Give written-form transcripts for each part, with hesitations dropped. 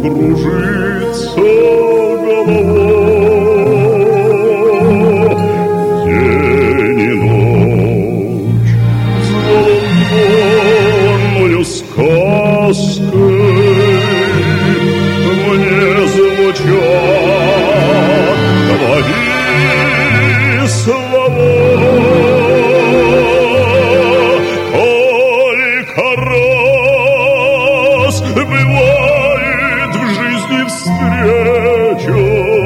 кружится голова. День и ночь взволнованную сказкой мне звучат твои слова. Только раз бывает в жизни встреча,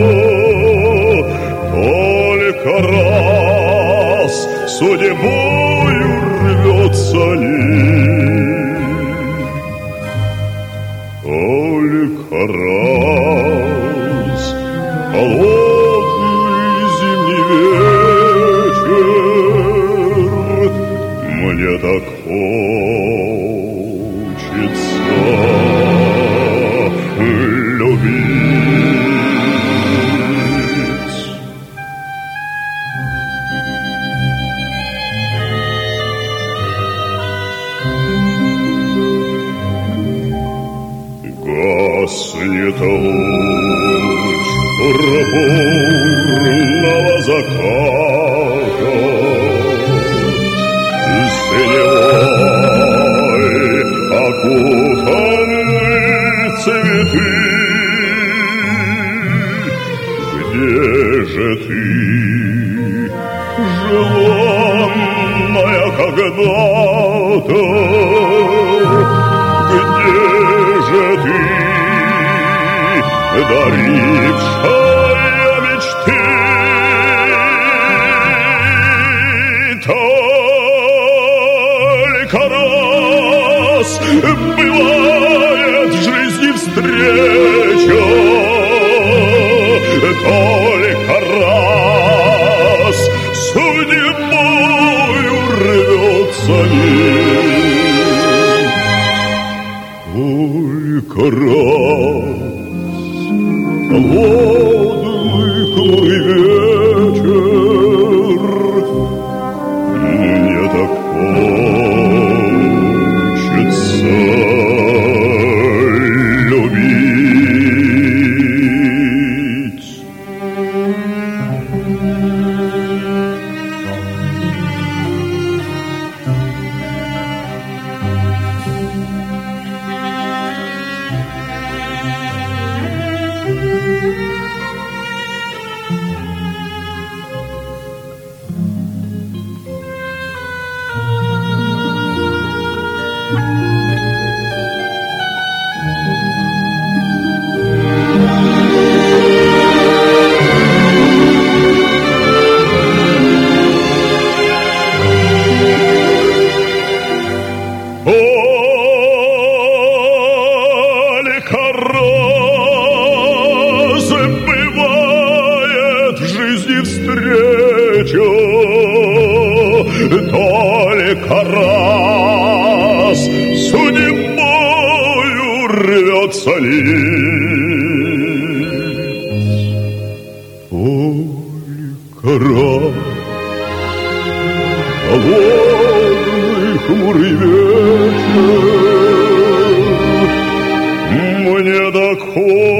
только раз судьбою рвется нить, только раз холодный зимний вечер мне так хочется любить. Гаснет луч пурпурного заката, синевой окутаны цветы. Где же ты, желанная когда-то? Где же ты, дарившая мечты? Только раз бывает в жизни встреча, только раз судьбою рвется нить, только раз холодный хмурый вечер мне так хочется любить. Только раз бывает в жизни встреча, только раз судьбою рвется нить, только раз холодный хмурый вечер мне так хочется